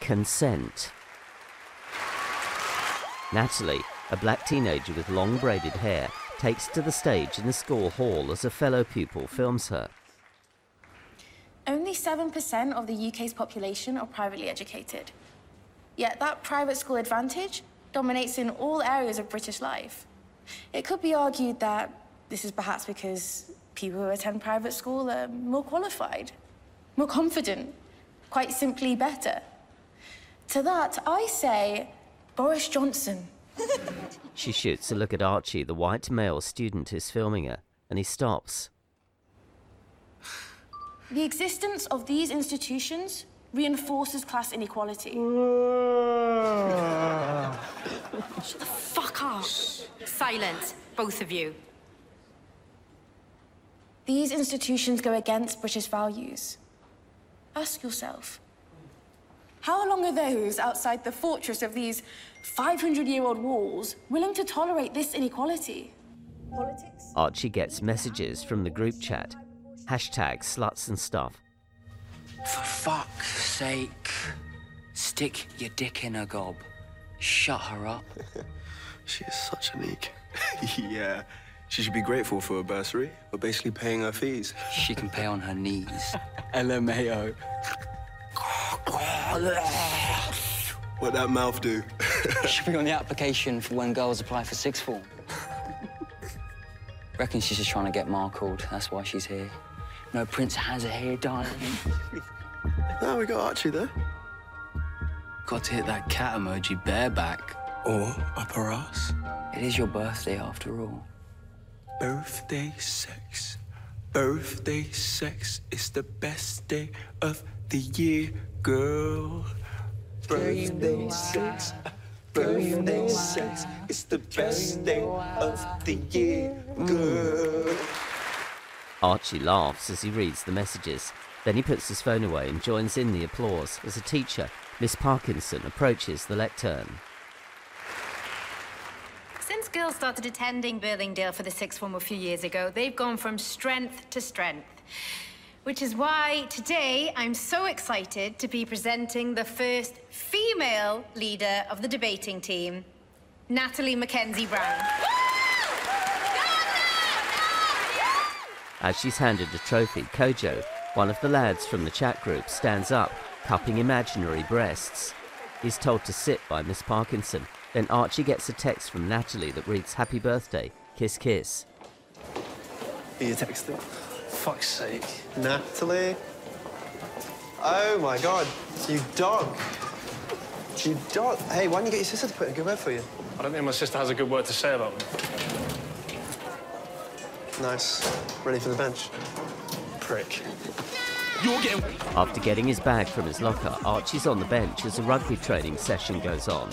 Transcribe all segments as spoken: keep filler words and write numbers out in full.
Consent. Natalie, a black teenager with long braided hair, takes to the stage in the school hall as a fellow pupil films her. Only seven percent of the U K's population are privately educated. Yet that private school advantage dominates in all areas of British life. It could be argued that this is perhaps because people who attend private school are more qualified, more confident, quite simply better. To that, I say Boris Johnson. She shoots a look at Archie, the white male student who's filming her, and he stops. The existence of these institutions reinforces class inequality. Shut the fuck up. Silence, both of you. These institutions go against British values. Ask yourself, how long are those outside the fortress of these five hundred year old walls willing to tolerate this inequality? Politics? Archie gets messages from the group chat. Hashtag sluts and stuff. For fuck's sake, stick your dick in her gob. Shut her up. She is such a neek. Yeah, she should be grateful for her bursary. We're basically paying her fees. She can pay on her knees. L M A O. What'd that mouth do? Should be on the application for when girls apply for sixth form. Reckon she's just trying to get markled. That's why she's here. No Prince has her here, darling. Now we got Archie there. Got to hit that cat emoji bareback. Or up her ass. It is your birthday after all. Birthday sex. Birthday sex is the best day of the year, girl. Birthday sex. Birthday sex is the best day of the year, girl. Archie laughs as he reads the messages. Then he puts his phone away and joins in the applause as a teacher, Miss Parkinson, approaches the lectern. Since girls started attending Birlingdale for the sixth form a few years ago, they've gone from strength to strength. Which is why today I'm so excited to be presenting the first female leader of the debating team, Natalie Mackenzie-Brown. As she's handed a trophy, Kojo, one of the lads from the chat group, stands up, cupping imaginary breasts. He's told to sit by Miss Parkinson. Then Archie gets a text from Natalie that reads, "Happy birthday, kiss kiss." Are you texting? Fuck's sake. Natalie? Oh my god, you dog. You dog. Hey, why don't you get your sister to put in a good word for you? I don't think my sister has a good word to say about me. Nice. Ready for the bench? Prick. You're getting... After getting his bag from his locker, Archie's on the bench as a rugby training session goes on.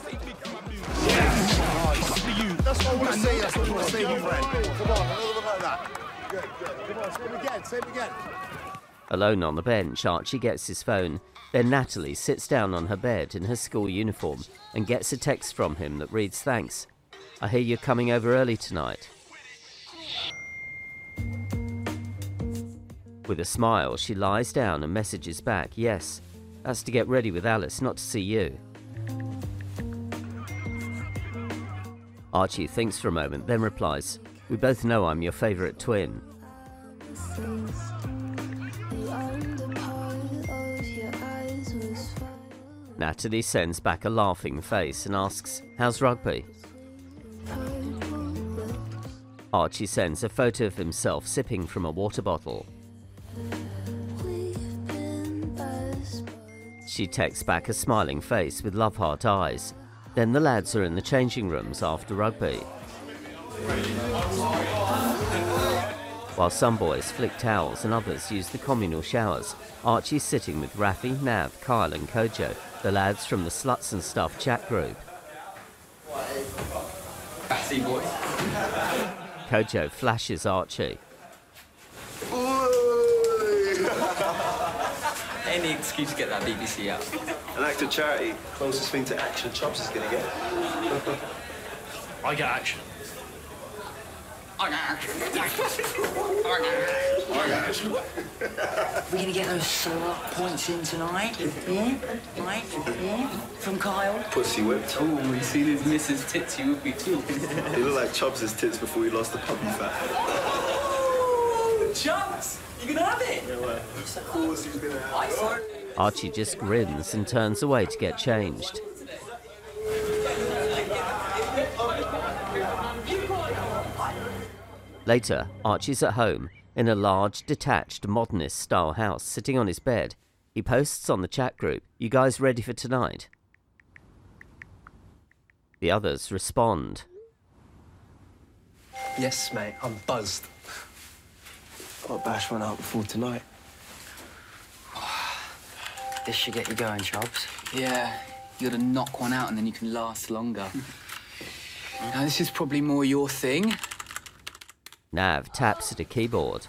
That's what I want to say. That's what I want to say, my friend. Come on, a little bit like that. Good, good. Come on, say it again, say it again. Alone on the bench, Archie gets his phone. Then Natalie sits down on her bed in her school uniform and gets a text from him that reads, "Thanks. I hear you're coming over early tonight." With a smile, she lies down and messages back, "Yes, that's to get ready with Alice, not to see you." Archie thinks for a moment, then replies, "We both know I'm your favourite twin." Natalie sends back a laughing face and asks, "How's rugby?" Archie sends a photo of himself sipping from a water bottle. She texts back a smiling face with love heart eyes. Then the lads are in the changing rooms after rugby. While some boys flick towels and others use the communal showers, Archie's sitting with Rafi, Nav, Kyle and Kojo, the lads from the Sluts and Stuff chat group. Batty boy. Kojo flashes Archie. Any excuse to get that B B C out. An act of charity, closest thing to action Chops is gonna get. I get action. I We're gonna get those slut points in tonight, yeah? Right? Yeah? From Kyle. Pussy whipped. Oh, we seen his missus tits, you would be too. They look like Chubbs' tits before he lost the puppy fat. Oh, Chubbs! You gonna have it? Yeah, well, of course he's gonna have it. Archie just grins and turns away to get changed. Later, Archie's at home in a large, detached, modernist-style house, sitting on his bed. He posts on the chat group, "You guys ready for tonight?" The others respond. Yes, mate, I'm buzzed. Got to bash one out before tonight. This should get you going, Chubbs. Yeah, you gotta knock one out and then you can last longer. Now, this is probably more your thing. Nav taps at a keyboard.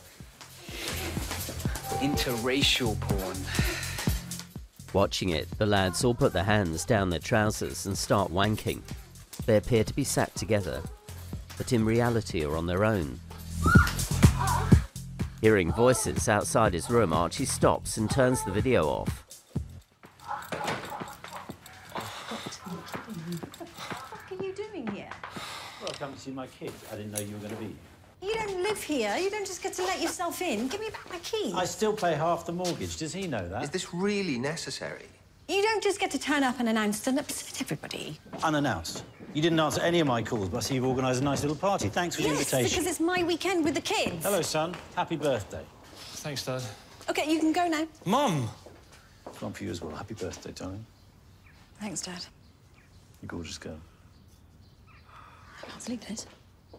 Interracial porn. Watching it, the lads all put their hands down their trousers and start wanking. They appear to be sat together, but in reality are on their own. Hearing voices outside his room, Archie stops and turns the video off. What are you doing here? Well, I've come to see my kids. I didn't know you were going to be here. You don't live here. You don't just get to let yourself in. Give me back my keys. I still pay half the mortgage. Does he know that? Is this really necessary? You don't just get to turn up and announce and upset everybody. Unannounced. You didn't answer any of my calls, but I see you've organised a nice little party. Thanks for the Yes, invitation. because it's my weekend with the kids. Hello, son. Happy birthday. Thanks, Dad. OK, you can go now. Mum! It's one for you as well. Happy birthday, darling. Thanks, Dad. You gorgeous girl. I can't sleep this.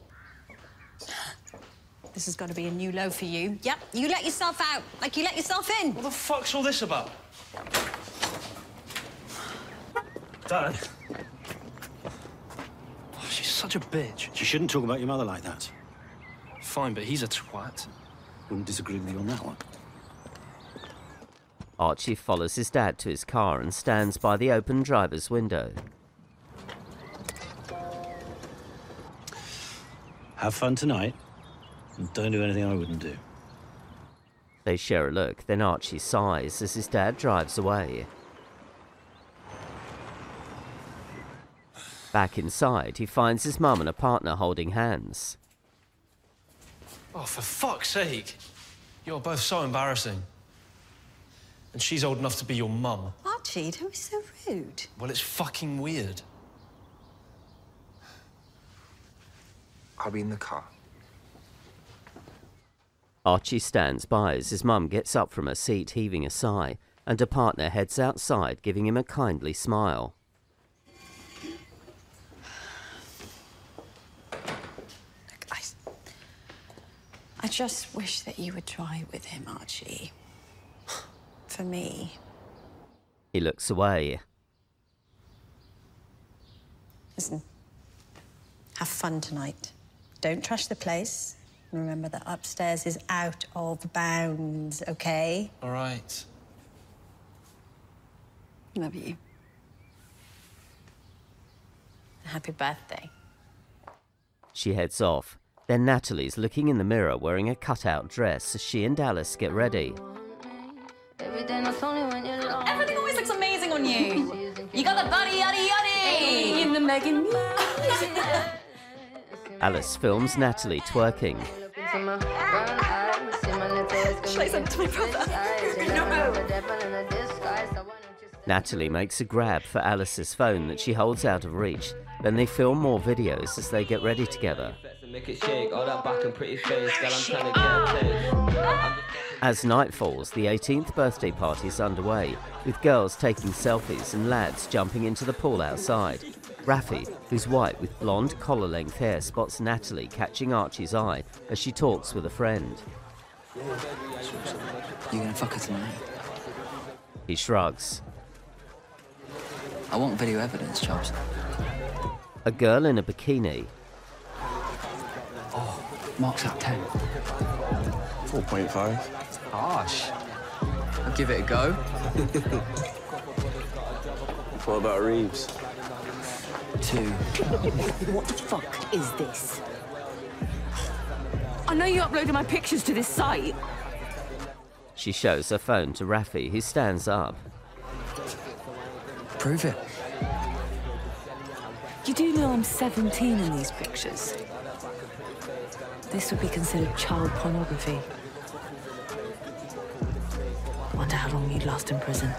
This has got to be a new low for you. Yep, you let yourself out, like you let yourself in. What the fuck's all this about? Dad, Oh, she's such a bitch. you shouldn't talk about your mother like that. Fine, but he's a twat. Wouldn't disagree with you on that one. Archie follows his dad to his car and stands by the open driver's window. Have fun tonight, and don't do anything I wouldn't do. They share a look, then Archie sighs as his dad drives away. Back inside, he finds his mum and a partner holding hands. Oh, for fuck's sake. You're both so embarrassing. And she's old enough to be your mum. Archie, don't be so rude. Well, it's fucking weird. I'll be in the car. Archie stands by as his mum gets up from her seat, heaving a sigh, and her partner heads outside, giving him a kindly smile. Look, I... I just wish that you would try with him, Archie. For me. He looks away. Listen, have fun tonight. Don't trash the place. And remember that upstairs is out of bounds, OK? All right. Love you. Happy birthday. She heads off. Then Natalie's looking in the mirror wearing a cut-out dress as she and Alice get ready. Everything always looks amazing on you. You got the body, yaddy, yaddy. In the Megan. Alice films Natalie twerking. Should I send it to my brother? No. Natalie makes a grab for Alice's phone that she holds out of reach. Then they film more videos as they get ready together. As night falls, the eighteenth birthday party is underway, with girls taking selfies and lads jumping into the pool outside. Rafi, who's white with blonde collar-length hair, spots Natalie catching Archie's eye as she talks with a friend. You gonna fuck her tonight? He shrugs. I want video evidence, Chubbs. A girl in a bikini. Oh, Mark's at ten. four point five. Harsh. I'll give it a go. What about Reeves? Two. What the fuck is this? I know you uploaded my pictures to this site. She shows her phone to Rafi, who stands up. Prove it. You do know I'm seventeen in these pictures. This would be considered child pornography. Wonder how long you'd last in prison.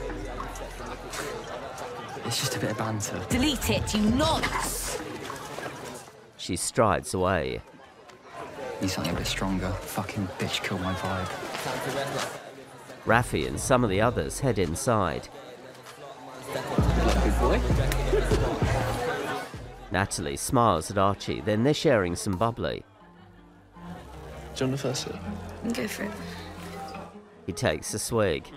It's just a bit of banter. Delete it, you nonce! She strides away. Need something a bit stronger. Fucking bitch killed my vibe. Rafi and some of the others head inside. Good boy. Natalie smiles at Archie, then they're sharing some bubbly. Do you want the first sip? Go for it. He takes a swig.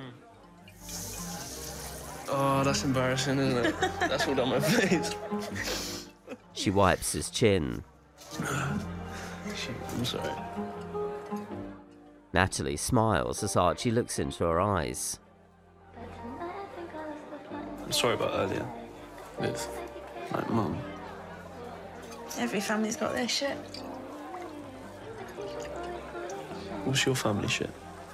Oh, that's embarrassing, isn't it? That's all down my face. She wipes his chin. I'm sorry. Natalie smiles as Archie looks into her eyes. I'm sorry about earlier. With, like, Mum. Every family's got their shit. What's your family shit?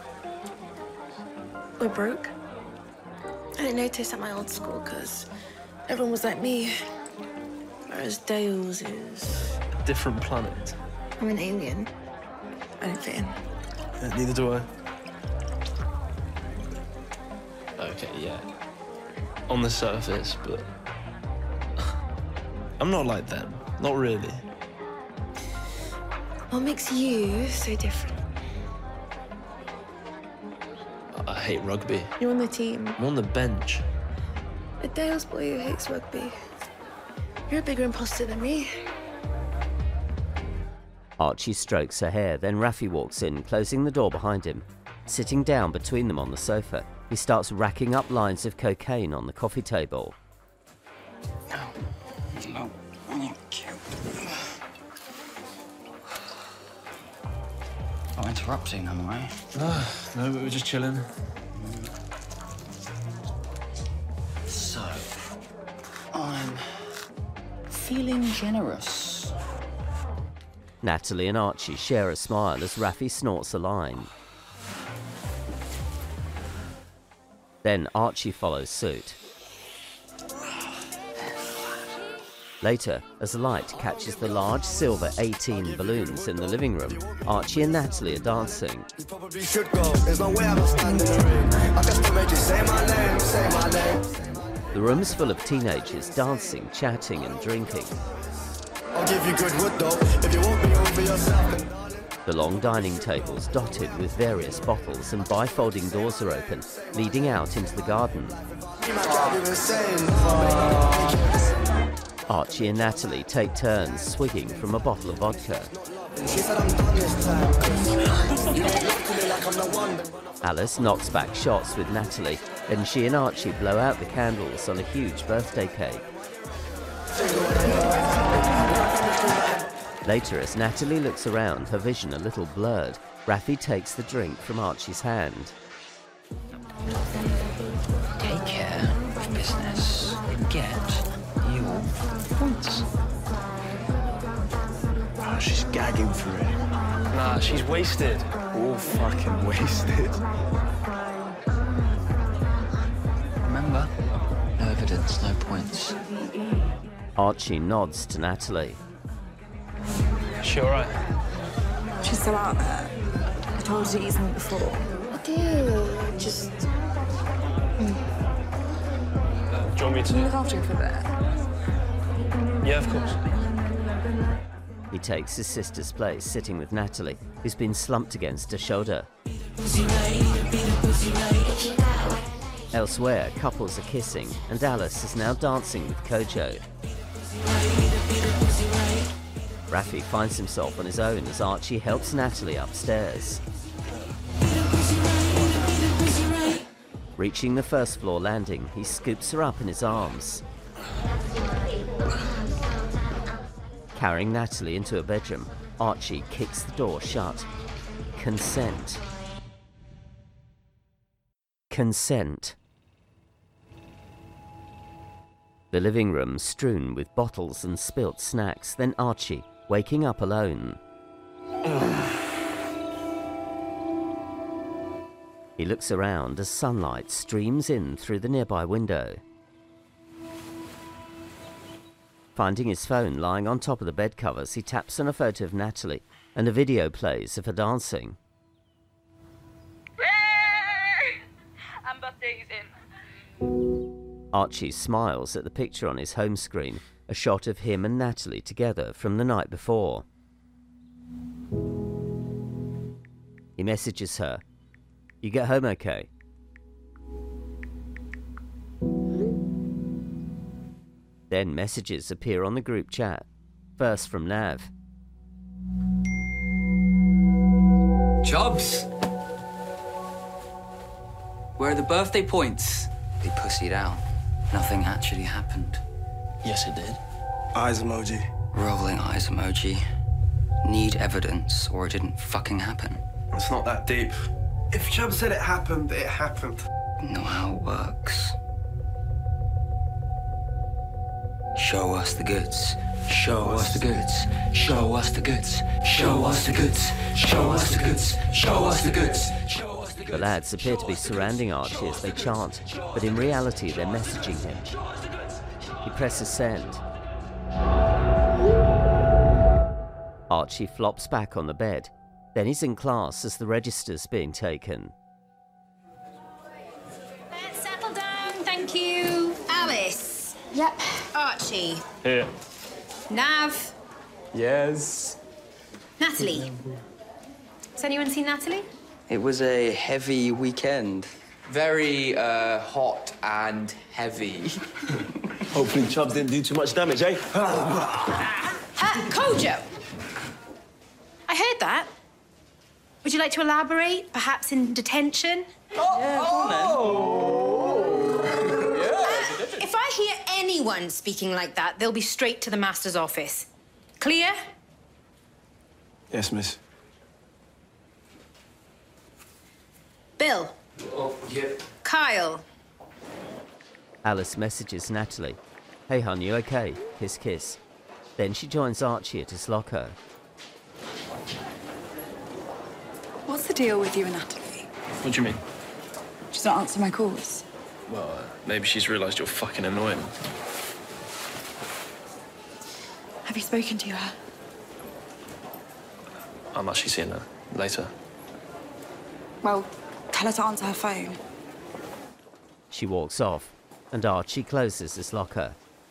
We're broke. I didn't notice at my old school because everyone was like me. Whereas Dale's is... Different planet. I'm an alien. I don't fit in. Yeah, neither do I. Okay, yeah. On the surface, but... I'm not like them. Not really. What makes you so different? I hate rugby. You're on the team. I'm on the bench. A Dale's boy who hates rugby. You're a bigger imposter than me. Archie strokes her hair, then Rafi walks in, closing the door behind him. Sitting down between them on the sofa, he starts racking up lines of cocaine on the coffee table. No. No. Thank you. Not interrupting, am I? No, no, we were just chilling. So, I'm feeling generous. Natalie and Archie share a smile as Rafi snorts a line. Then Archie follows suit. Later, as the light catches the large silver eighteen balloons in the living room, Archie and Natalie are dancing. The room's full of teenagers dancing, chatting and drinking. I'll give you good wood though, if you won't be over yourself. The long dining tables dotted with various bottles and bifolding doors are open, leading out into the garden. Archie and Natalie take turns swigging from a bottle of vodka. Alice knocks back shots with Natalie, and she and Archie blow out the candles on a huge birthday cake. Later, as Natalie looks around, her vision a little blurred, Rafi takes the drink from Archie's hand. Take care of business and get your points. Oh, she's gagging for it. Nah, she's wasted. All fucking wasted. Remember, no evidence, no points. Archie nods to Natalie. She alright? She's so out there. I told you something before. I do. Just... Uh, do you want me to? Can you look after her for a bit? Yeah, of course. He takes his sister's place, sitting with Natalie, who's been slumped against her shoulder. Elsewhere, couples are kissing, and Alice is now dancing with Kojo. Rafi finds himself on his own as Archie helps Natalie upstairs. Reaching the first floor landing, he scoops her up in his arms. Carrying Natalie into her bedroom, Archie kicks the door shut. Consent. Consent. The living room strewn with bottles and spilt snacks, then Archie, waking up alone. He looks around as sunlight streams in through the nearby window. Finding his phone lying on top of the bed covers, he taps on a photo of Natalie and a video plays of her dancing. And birthday's in. Archie smiles at the picture on his home screen, a shot of him and Natalie together from the night before. He messages her, "You get home okay?" Then messages appear on the group chat, first from Nav. Jobs! Where are the birthday points? They pussied out. Nothing actually happened. Yes, it did. Eyes emoji. Rolling eyes emoji. Need evidence or it didn't fucking happen. It's not that deep. If Chubb said it happened, it happened. Know how it works. Show us the goods. Show us the goods. Show us the goods. Show us the goods. Show us the goods. Show us the goods. Show us the goods. The lads appear to be surrounding Archie as they chant, but in reality they're messaging him. He presses send. Archie flops back on the bed. Then he's in class as the register's being taken. Let's settle down, thank you. Alice. Yep. Archie. Here. Nav. Yes. Natalie. Has anyone seen Natalie? It was a heavy weekend. Very uh, hot and heavy. Hopefully Chubbs didn't do too much damage, eh? Uh, Kojo. I heard that. Would you like to elaborate? Perhaps in detention? Oh, yeah, go on then. Uh, if I hear anyone speaking like that, they'll be straight to the master's office. Clear? Yes, miss. Bill. Oh, yeah. Kyle. Alice messages Natalie. "Hey hon, you okay?" Kiss kiss. Then she joins Archie at his locker. What's the deal with you and Natalie? What do you mean? She's not answering my calls. Well, uh, maybe she's realised you're fucking annoying. Have you spoken to her? I'm actually seeing her later. Well, tell her to answer her phone. She walks off, and Archie closes his locker.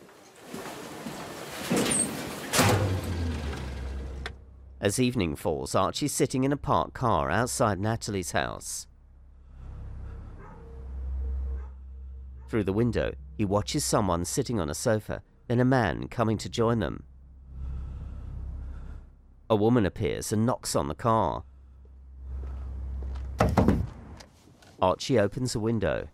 As evening falls, Archie's sitting in a parked car outside Natalie's house. Through the window, he watches someone sitting on a sofa, then a man coming to join them. A woman appears and knocks on the car. Archie opens a window.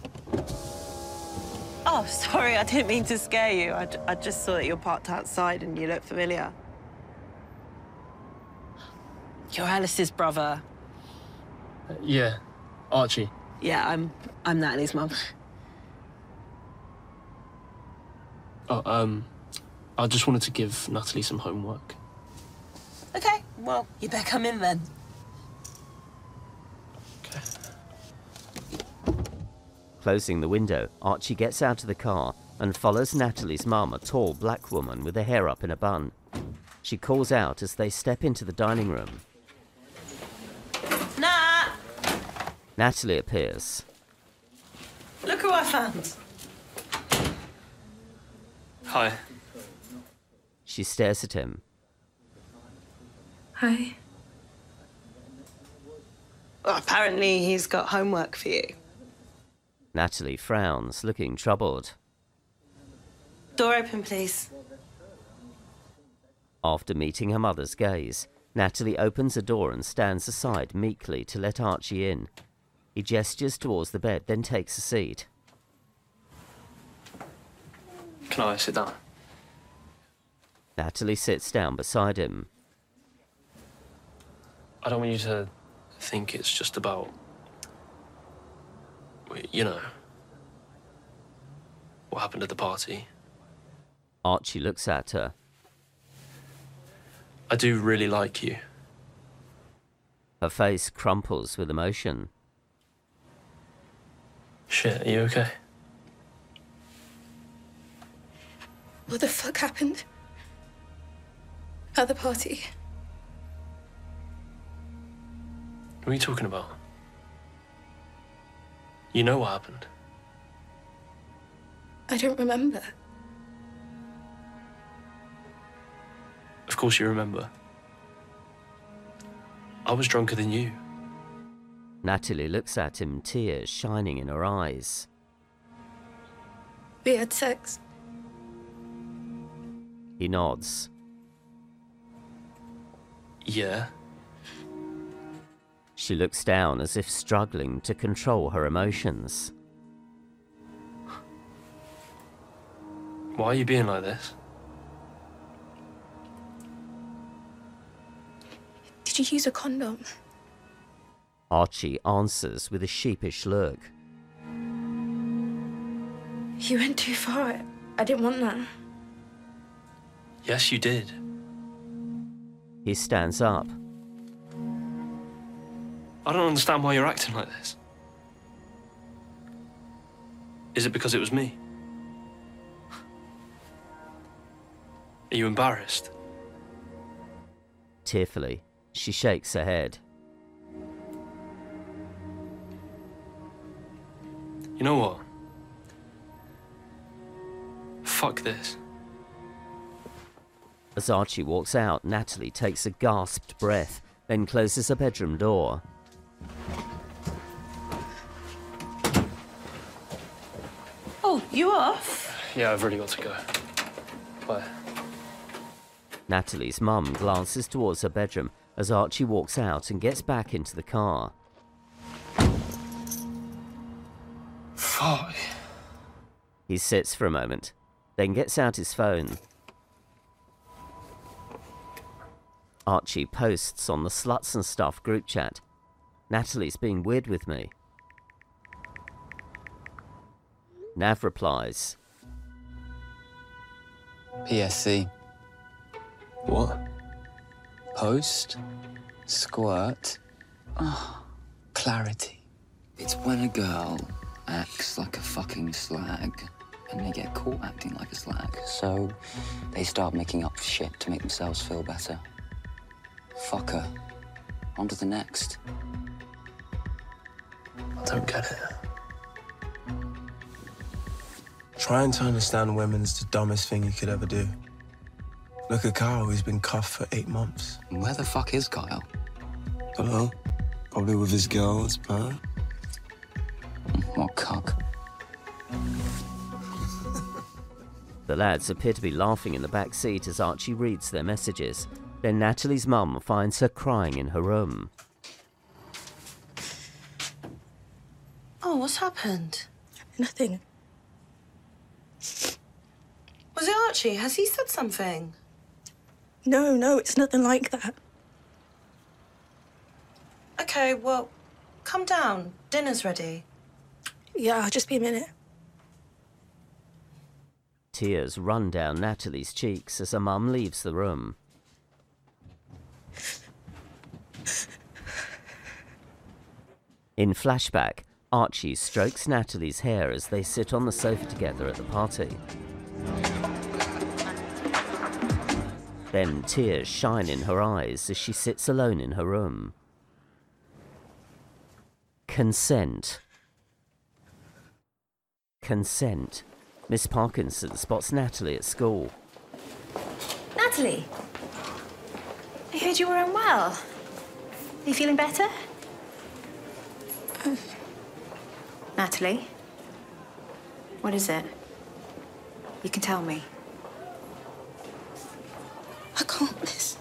Oh, sorry, I didn't mean to scare you. I, I just saw that you're parked outside and you look familiar. You're Alice's brother. Uh, yeah, Archie. Yeah, I'm I'm Natalie's mum. Oh, um, I just wanted to give Natalie some homework. Okay, well, you better come in then. Okay. Closing the window, Archie gets out of the car and follows Natalie's mum, a tall black woman with her hair up in a bun. She calls out as they step into the dining room. Nat! Natalie appears. Look who I found. Hi. She stares at him. Hi. Well, apparently he's got homework for you. Natalie frowns, looking troubled. Door open, please. After meeting her mother's gaze, Natalie opens a door and stands aside meekly to let Archie in. He gestures towards the bed, then takes a seat. Can I sit down? Natalie sits down beside him. I don't want you to think it's just about, you know, what happened at the party. Archie looks at her. I do really like you. Her face crumples with emotion. Shit, are you okay? What the fuck happened? At the party? What are you talking about? You know what happened? I don't remember. Of course you remember. I was drunker than you. Natalie looks at him, tears shining in her eyes. We had sex. He nods. Yeah. She looks down as if struggling to control her emotions. Why are you being like this? Did you use a condom? Archie answers with a sheepish look. You went too far. I didn't want that. Yes, you did. He stands up. I don't understand why you're acting like this. Is it because it was me? Are you embarrassed? Tearfully, she shakes her head. You know what? Fuck this. As Archie walks out, Natalie takes a gasped breath, then closes her bedroom door. Oh, you off? Yeah, I've really got to go. Bye. Natalie's mum glances towards her bedroom as Archie walks out and gets back into the car. Fuck. He sits for a moment, then gets out his phone. Archie posts on the Sluts and Stuff group chat. Natalie's being weird with me. Nav replies. P S C. What? Post. Squirt. Oh, clarity. It's when a girl acts like a fucking slag and they get caught acting like a slag. So they start making up shit to make themselves feel better. Fuck her. On to the next. I don't get it. Trying to understand women is the dumbest thing you could ever do. Look at Kyle, he's been cuffed for eight months. Where the fuck is Kyle? Don't know. Probably with his girls, but... What cock? The lads appear to be laughing in the back seat as Archie reads their messages. Then Natalie's mum finds her crying in her room. Oh, what's happened? Nothing. Was it Archie? Has he said something? No, no, it's nothing like that. Okay, well, come down. Dinner's ready. Yeah, I'll just be a minute. Tears run down Natalie's cheeks as her mum leaves the room. In flashback, Archie strokes Natalie's hair as they sit on the sofa together at the party. Then tears shine in her eyes as she sits alone in her room. Consent. Consent. Miss Parkinson spots Natalie at school. Natalie, I heard you were unwell. Are you feeling better? Uh, Natalie, what is it? You can tell me. I can't, Liz.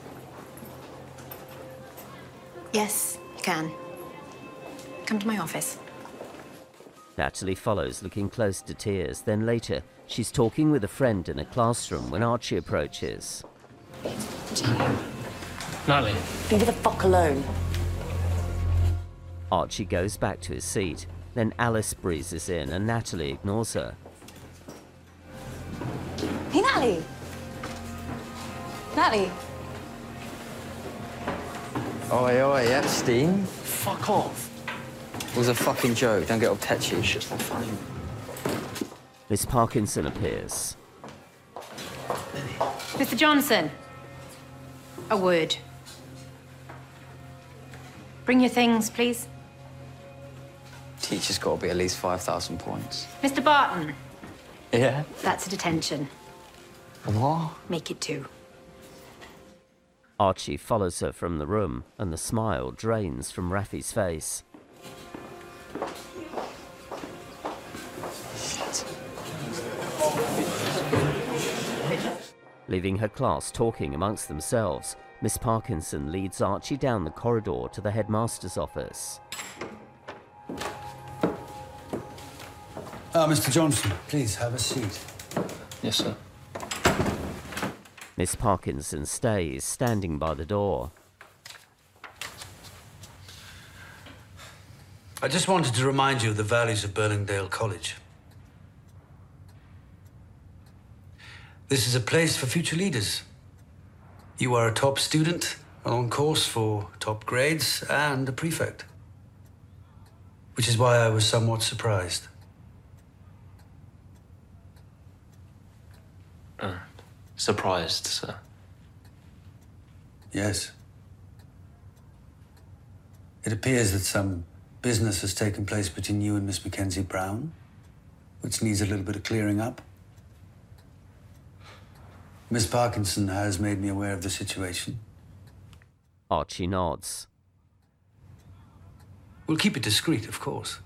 Yes, you can. Come to my office. Natalie follows, looking close to tears. Then later, she's talking with a friend in a classroom when Archie approaches. Natalie. Leave me the fuck alone. Archie goes back to his seat. Then Alice breezes in and Natalie ignores her. Hey, Natalie. Natalie. Oi, oi, Epstein. Fuck off. It was a fucking joke. Don't get all tetchy. Shit's not funny. Miss Parkinson appears. Mister Johnson. A word. Bring your things, please. Teacher's got to be at least five thousand points. Mister Barton. Yeah? That's a detention. What? Make it two. Archie follows her from the room, and the smile drains from Rafi's face. Leaving her class talking amongst themselves, Miss Parkinson leads Archie down the corridor to the headmaster's office. Ah, Mister Johnson, please have a seat. Yes, sir. Miss Parkinson stays, standing by the door. I just wanted to remind you of the values of Burlingdale College. This is a place for future leaders. You are a top student, on course for top grades, and a prefect. Which is why I was somewhat surprised. Uh, surprised, sir. Yes. It appears that some business has taken place between you and Miss Mackenzie Brown, which needs a little bit of clearing up. Miss Parkinson has made me aware of the situation. Archie nods. We'll keep it discreet, of course.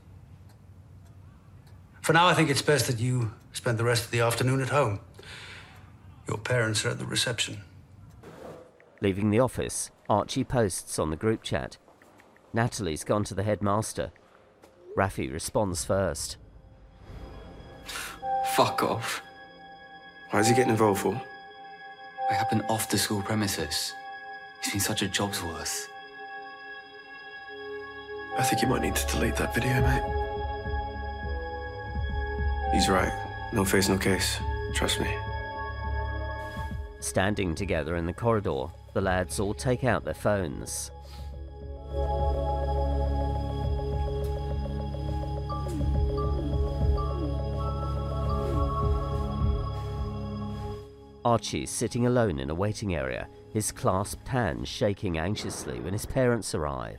For now, I think it's best that you spend the rest of the afternoon at home. Your parents are at the reception. Leaving the office, Archie posts on the group chat. Natalie's gone to the headmaster. Rafi responds first. Fuck off. Why is he getting involved for? It happened off the school premises. He's been such a job's worth. I think you might need to delete that video, mate. He's right. No face, no case. Trust me. Standing together in the corridor, the lads all take out their phones. Archie's sitting alone in a waiting area, his clasped hands shaking anxiously when his parents arrive.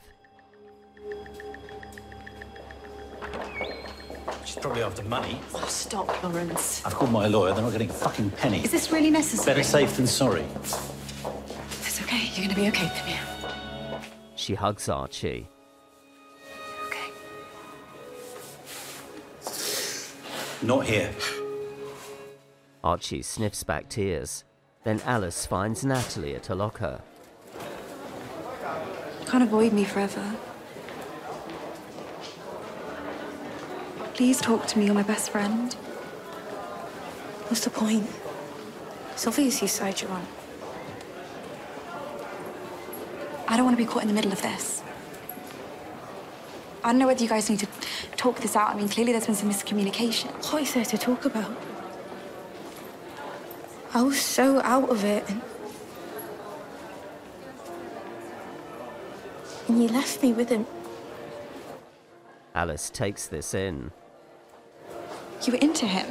She's probably after money. Oh, stop, Lawrence. I've called my lawyer. They're not getting a fucking penny. Is this really necessary? Better safe than sorry. It's okay. You're gonna be okay, come here. She hugs Archie. Okay. Not here. Archie sniffs back tears. Then Alice finds Natalie at her locker. You can't avoid me forever. Please talk to me, you're my best friend. What's the point? It's obvious whose side you're on. I don't want to be caught in the middle of this. I don't know whether you guys need to talk this out. I mean, clearly there's been some miscommunication. What is there to talk about? I was so out of it, and... and you left me with him. Alice takes this in. You were into him.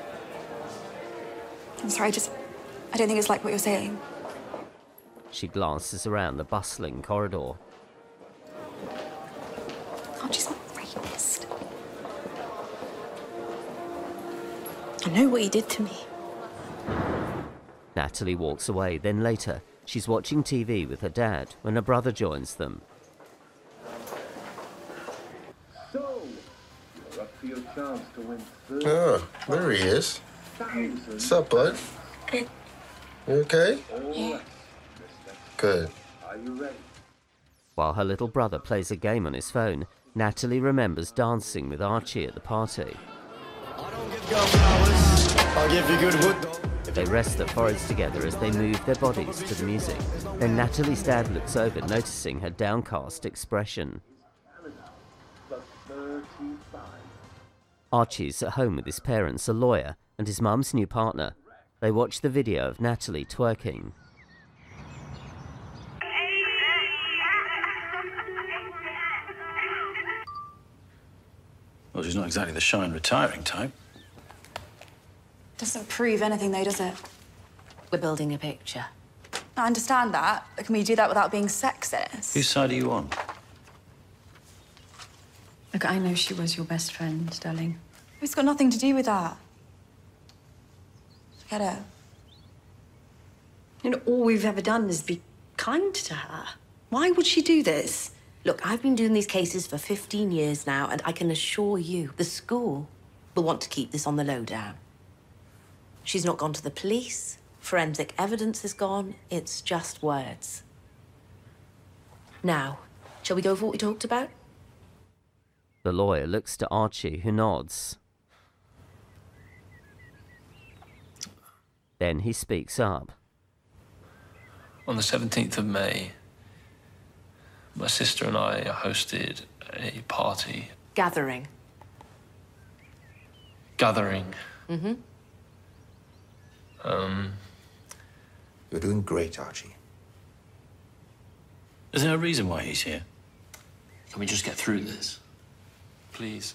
I'm sorry, I just... I don't think it's like what you're saying. She glances around the bustling corridor. Archie's not a rapist. I know what he did to me. Natalie walks away, then later, she's watching T V with her dad when her brother joins them. So, you're up for your chance to win thirty. Oh, there he is. What's up, bud? Good. You okay? Yeah. Good. Are you ready? While her little brother plays a game on his phone, Natalie remembers dancing with Archie at the party. I'll give you good wood. They rest their foreheads together as they move their bodies to the music. Then Natalie's dad looks over, noticing her downcast expression. Archie's at home with his parents, a lawyer, and his mum's new partner. They watch the video of Natalie twerking. she's not exactly the shy and retiring type. Doesn't prove anything, though, does it? We're building a picture. I understand that, but can we do that without being sexist? Whose side are you on? Look, I know she was your best friend, darling. It's got nothing to do with that. Forget it. You know, all we've ever done is be kind to her. Why would she do this? Look, I've been doing these cases for fifteen years now, and I can assure you, the school will want to keep this on the lowdown. She's not gone to the police. Forensic evidence is gone. It's just words. Now, shall we go over what we talked about? The lawyer looks to Archie, who nods. Then he speaks up. On the seventeenth of May, my sister and I hosted a party. Gathering. Gathering. Mm-hmm. Um... You're doing great, Archie. Is there a reason why he's here? Can we just get through this? Please.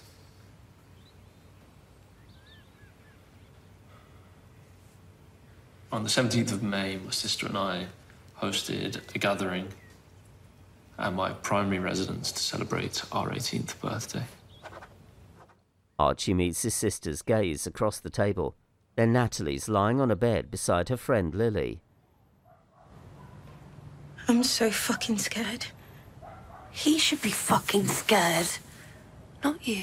On the seventeenth of May, my sister and I hosted a gathering at my primary residence to celebrate our eighteenth birthday. Archie meets his sister's gaze across the table. Then Natalie's lying on a bed beside her friend Lily. I'm so fucking scared. He should be fucking scared, not you.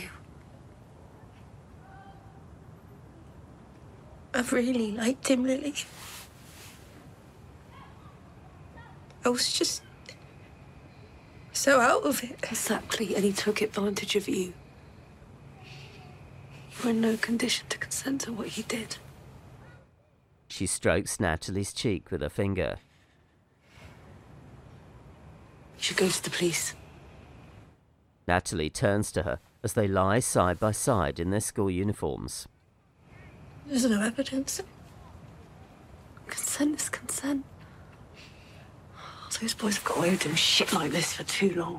I really liked him, Lily. I was just so out of it. Exactly, and he took advantage of you. You were in no condition to consent to what he did. She strokes Natalie's cheek with her finger. You should go to the police. Natalie turns to her as they lie side by side in their school uniforms. There's no evidence. Consent is consent. Those boys have got away with doing shit like this for too long.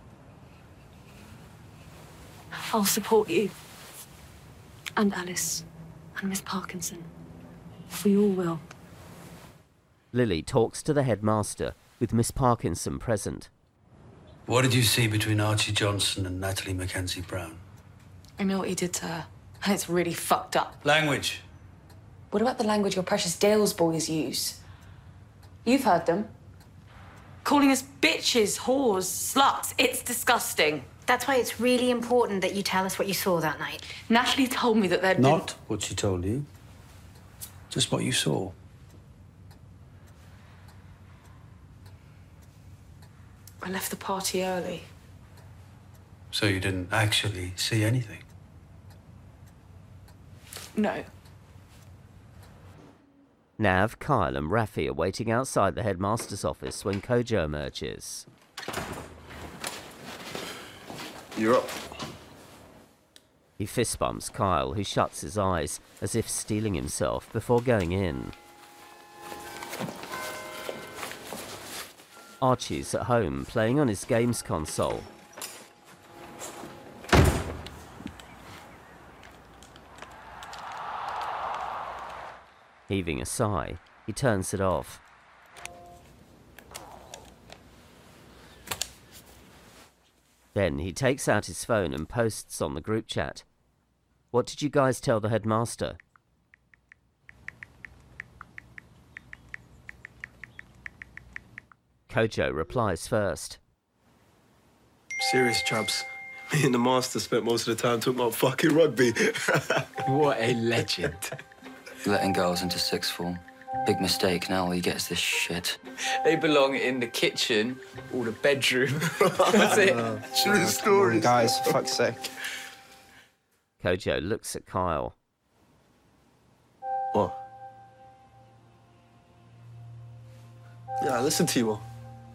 I'll support you. And Alice. And Miss Parkinson. We all will. Lily talks to the headmaster, with Miss Parkinson present. What did you see between Archie Johnson and Natalie Mackenzie Brown? I know what he did to her, and it's really fucked up. Language. What about the language your precious Dales boys use? You've heard them. Calling us bitches, whores, sluts. It's disgusting. That's why it's really important that you tell us what you saw that night. Natalie told me that they'd Not what she told you. Just what you saw. I left the party early. So you didn't actually see anything? No. Nav, Kyle and Rafi are waiting outside the headmaster's office when Kojo emerges. You're up. He fist bumps Kyle, who shuts his eyes, as if steeling himself before going in. Archie's at home, playing on his games console. Heaving a sigh, he turns it off. Then he takes out his phone and posts on the group chat. What did you guys tell the headmaster? Kojo replies first. Serious, chaps. Me and the master spent most of the time talking about fucking rugby. What a legend. Letting girls into sixth form. Big mistake. Now all you get is this shit. They belong in the kitchen or the bedroom. That's it. True stories. Guys, for fuck's sake. Kojo looks at Kyle. What? Yeah, I listened to you all.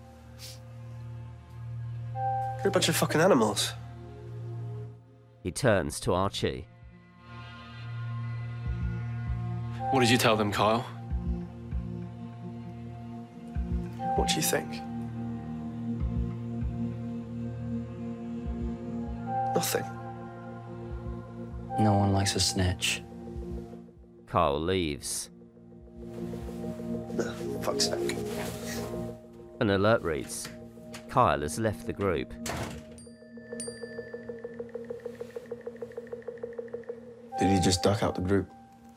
You're a bunch of fucking animals. He turns to Archie. What did you tell them, Kyle? What do you think? Nothing. No one likes a snitch. Kyle leaves. Oh, fuck's sake. An alert reads. Kyle has left the group. Did he just duck out the group?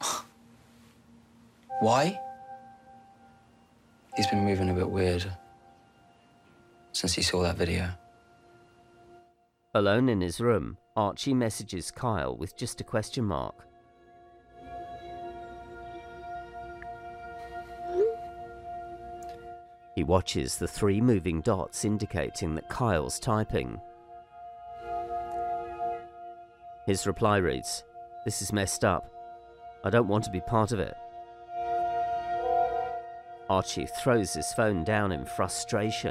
Why? He's been moving a bit weird since he saw that video. Alone in his room, Archie messages Kyle with just a question mark. He watches the three moving dots indicating that Kyle's typing. His reply reads, "This is messed up. I don't want to be part of it." Archie throws his phone down in frustration.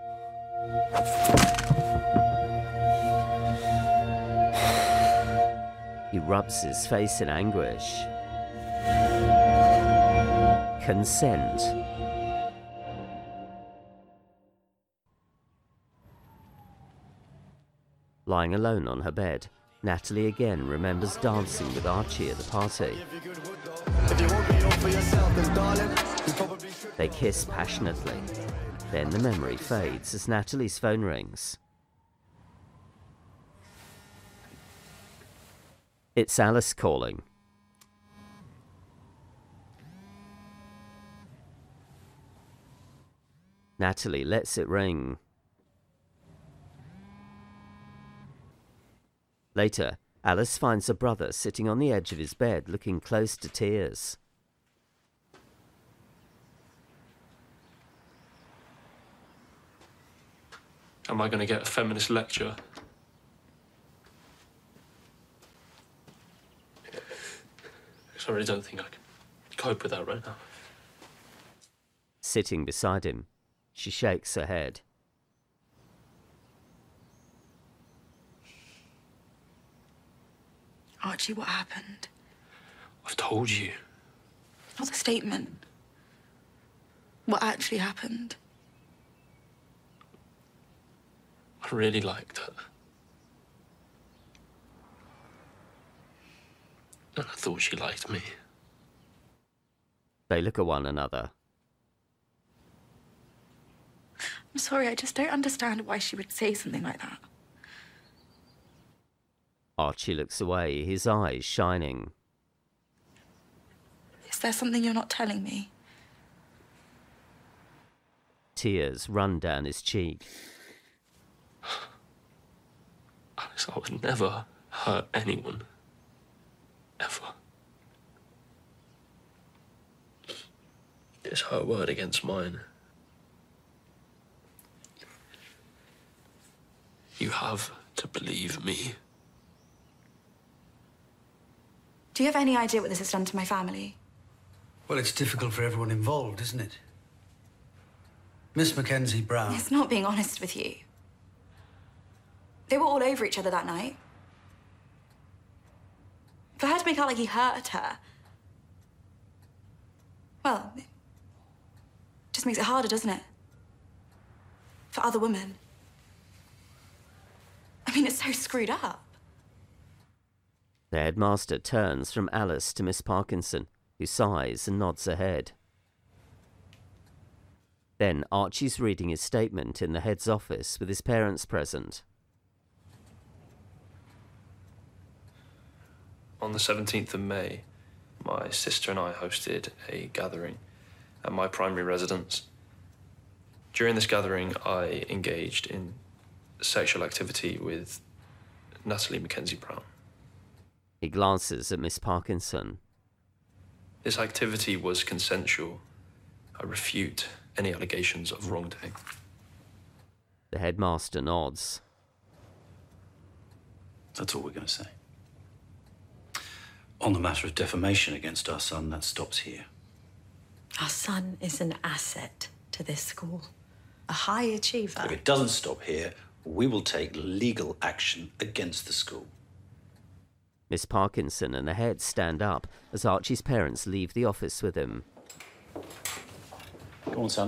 He rubs his face in anguish. Consent. Lying alone on her bed, Natalie again remembers dancing with Archie at the party. They kiss passionately. Then the memory fades as Natalie's phone rings. It's Alice calling. Natalie lets it ring. Later, Alice finds her brother sitting on the edge of his bed looking close to tears. Am I going to get a feminist lecture? Because I really don't think I can cope with that right now. Sitting beside him, she shakes her head. Archie, what happened? I've told you. Not the statement. What actually happened? I really liked her. And I thought she liked me. They look at one another. I'm sorry, I just don't understand why she would say something like that. Archie looks away, his eyes shining. Is there something you're not telling me? Tears run down his cheek. Alice, I would never hurt anyone. Ever. It's her word against mine. You have to believe me. Do you have any idea what this has done to my family? Well, it's difficult for everyone involved, isn't it? Miss Mackenzie Brown. It's not being honest with you. They were all over each other that night. For her to make out like he hurt her, well, it just makes it harder, doesn't it? For other women. I mean, it's so screwed up. The headmaster turns from Alice to Miss Parkinson, who sighs and nods her head. Then Archie's reading his statement in the head's office with his parents present. On the seventeenth of May, my sister and I hosted a gathering at my primary residence. During this gathering, I engaged in sexual activity with Natalie Mackenzie Brown. He glances at Miss Parkinson. This activity was consensual. I refute any allegations of wrongdoing. The headmaster nods. That's all we're going to say. On the matter of defamation against our son, that stops here. Our son is an asset to this school. A high achiever. If it doesn't stop here, we will take legal action against the school. Miss Parkinson and the head stand up as Archie's parents leave the office with him. Go on, son.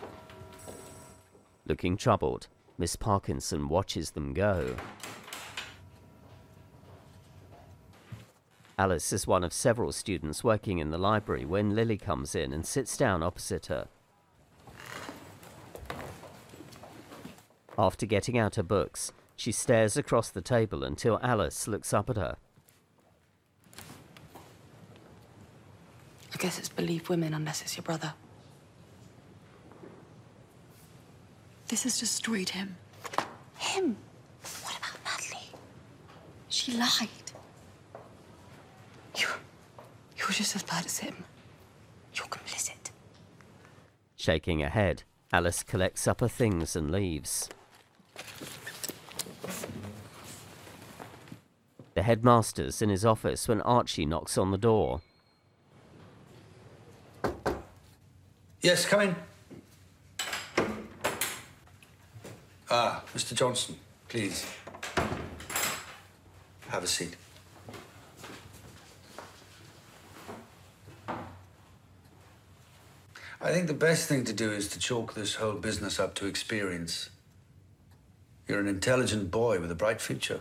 Looking troubled, Miss Parkinson watches them go. Alice is one of several students working in the library when Lily comes in and sits down opposite her. After getting out her books, she stares across the table until Alice looks up at her. I guess it's believe women unless it's your brother. This has destroyed him. Him? What about Natalie? She lied. You, you're just as bad as him. You're complicit. Shaking her head, Alice collects up her things and leaves. The headmaster's in his office when Archie knocks on the door. Yes, come in. Ah, Mister Johnson, please. Have a seat. I think the best thing to do is to chalk this whole business up to experience. You're an intelligent boy with a bright future.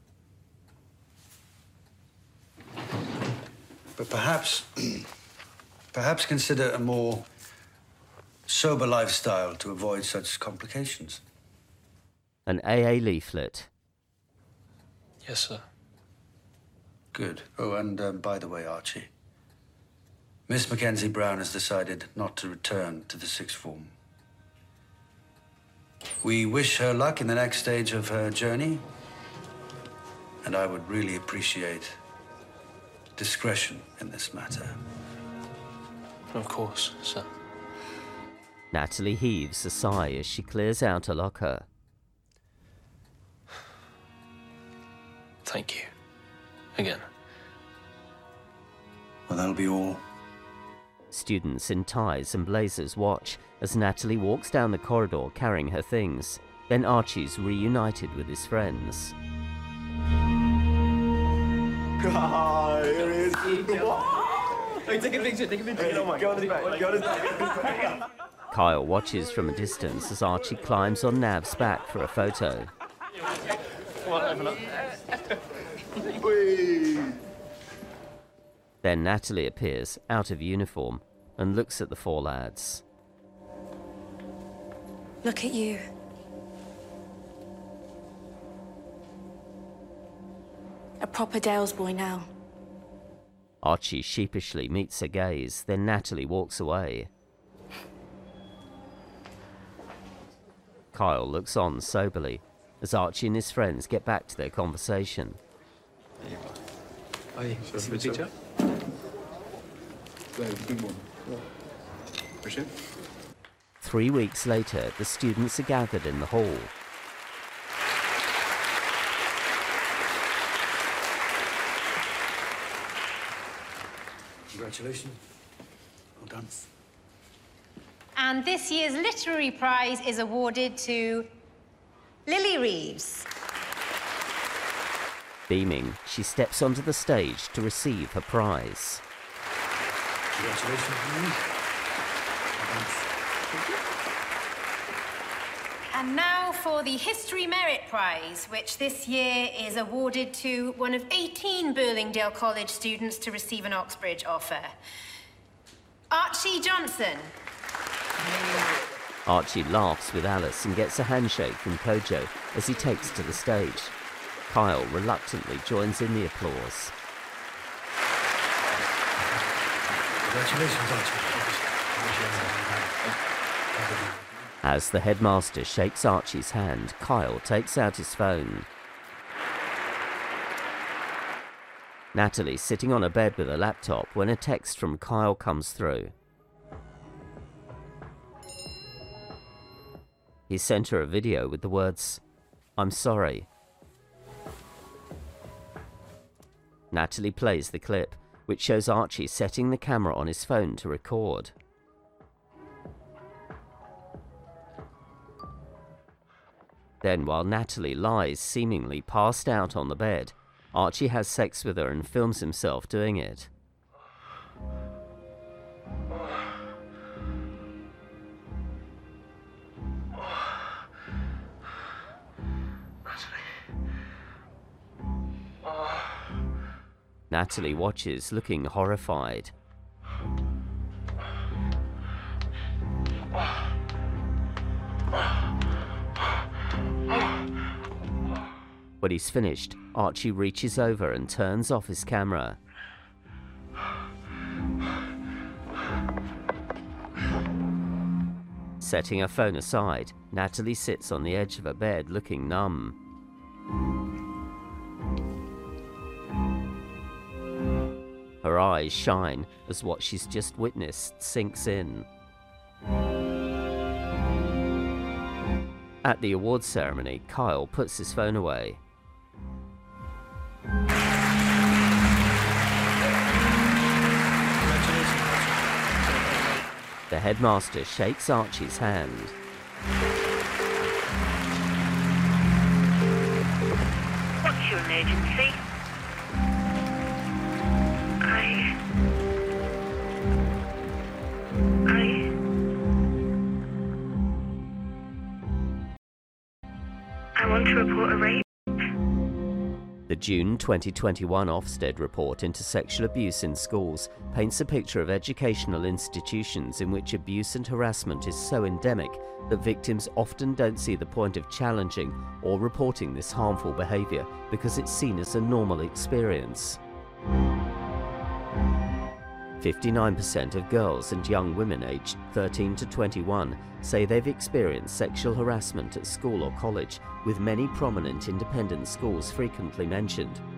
But perhaps, perhaps consider a more sober lifestyle to avoid such complications. An A A leaflet. Yes, sir. Good. Oh, and um, by the way, Archie, Miss Mackenzie Brown has decided not to return to the sixth form. We wish her luck in the next stage of her journey, and I would really appreciate discretion in this matter. Of course, sir. Natalie heaves a sigh as she clears out a locker. Thank you. Again. Well, that'll be all. Students in ties and blazers watch as Natalie walks down the corridor carrying her things. Then Archie's reunited with his friends. Ah, here he is. Hey, take a picture, take a picture. Hey, oh my God, God, God. Kyle watches from a distance as Archie climbs on Nav's back for a photo. Come on, open up. Then Natalie appears, out of uniform, and looks at the four lads. Look at you. A proper Dales boy now. Archie sheepishly meets her gaze, then Natalie walks away. Kyle looks on soberly as Archie and his friends get back to their conversation. Hi, c'est le teacher? Three weeks later, the students are gathered in the hall. Congratulations. Well done. And this year's literary prize is awarded to Lily Reeves. Beaming, she steps onto the stage to receive her prize. Congratulations, Lily. And now for the History Merit Prize, which this year is awarded to one of eighteen Burlingdale College students to receive an Oxbridge offer. Archie Johnson. Archie laughs with Alice and gets a handshake from Kojo as he takes to the stage. Kyle reluctantly joins in the applause. Congratulations, Archie. As the headmaster shakes Archie's hand, Kyle takes out his phone. Natalie's sitting on a bed with a laptop when a text from Kyle comes through. He sent her a video with the words, "I'm sorry." Natalie plays the clip, which shows Archie setting the camera on his phone to record. Then, while Natalie lies seemingly passed out on the bed, Archie has sex with her and films himself doing it. Natalie watches, looking horrified. When he's finished, Archie reaches over and turns off his camera. Setting her phone aside, Natalie sits on the edge of her bed looking numb. Her eyes shine as what she's just witnessed sinks in. At the awards ceremony, Kyle puts his phone away. The headmaster shakes Archie's hand. What's your emergency? I... I... I want to report a rape. The June twenty twenty-one Ofsted report into sexual abuse in schools paints a picture of educational institutions in which abuse and harassment is so endemic that victims often don't see the point of challenging or reporting this harmful behaviour because it's seen as a normal experience. fifty-nine percent of girls and young women aged thirteen to twenty-one say they've experienced sexual harassment at school or college, with many prominent independent schools frequently mentioned.